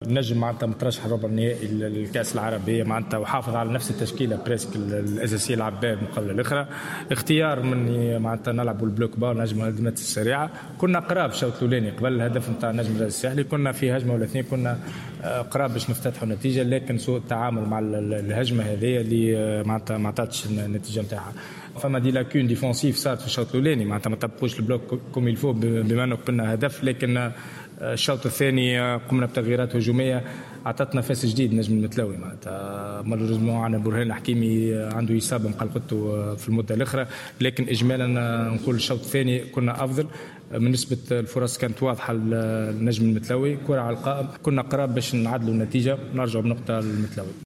النجم معناتها مترشح ربع النهائي للكأس العربية معناتها وحافظ على نفس التشكيلة بريسك الأساسية العباد مقابل الأخرى. اختيار مني معناتها نلعبوا البلوك بار نجم الهجمات السريعة. كنا قراب الشوط الأولاني قبل الهدف نتاع نجم الرجاء الساحلي، كنا في هجمة ولا اثنين كنا قراب باش نفتتحوا النتيجة، لكن سوء التعامل مع الهجمة هذه اللي معناتها ما عطاتش النتيجة نتاعها. فما دي لاكون ديفونسيف صارت في الشوط الأولاني معناتها ما طبقوش البلوك كوم يلفو بما أنه قبلنا هدف، لكن الشوط الثاني قمنا بتغييرات هجوميه اعطت نفس جديد نجم المتلوي. معناتها مالوريزمون عندنا برهان الحكيمي عنده اصابه مقلقته في المده الاخرى، لكن اجمالا نقول الشوط الثاني كنا افضل من نسبه الفرص كانت واضحه للنجم المتلوي. كره على القائم كنا قراب باش نعدلوا النتيجه نرجعوا بنقطه للمتلوي.